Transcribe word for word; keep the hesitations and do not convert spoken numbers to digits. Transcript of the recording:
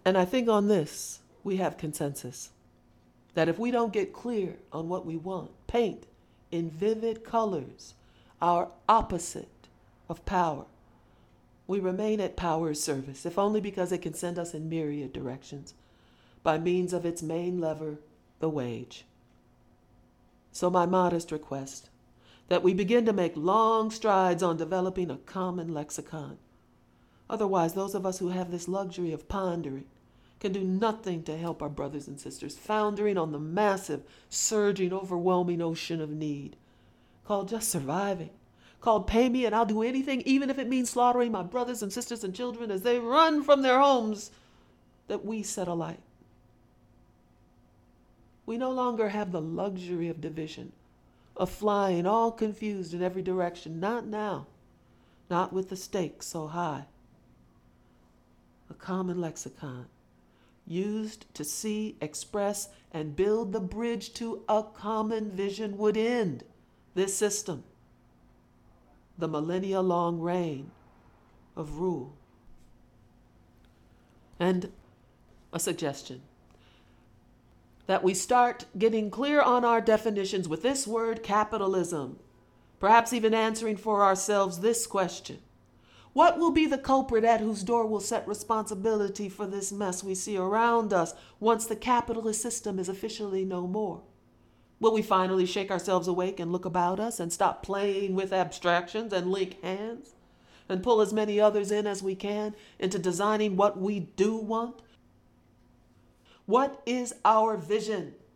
And I think on this, we have consensus that if we don't get clear on what we want, paint in vivid colors our opposite of power, we remain at power's service, if only because it can send us in myriad directions by means of its main lever, the wage. So my modest request, that we begin to make long strides on developing a common lexicon. Otherwise, those of us who have this luxury of pondering can do nothing to help our brothers and sisters foundering on the massive, surging, overwhelming ocean of need, called just surviving, called pay me and I'll do anything, even if it means slaughtering my brothers and sisters and children as they run from their homes that we set alight. We no longer have the luxury of division, of flying all confused in every direction. Not now, not with the stakes so high. A common lexicon, used to see, express, and build the bridge to a common vision, would end this system, the millennia-long reign of rule. And a suggestion, that we start getting clear on our definitions with this word capitalism, perhaps even answering for ourselves this question: what will be the culprit at whose door will set responsibility for this mess we see around us once the capitalist system is officially no more? Will we finally shake ourselves awake and look about us and stop playing with abstractions and link hands and pull as many others in as we can into designing what we do want? What is our vision?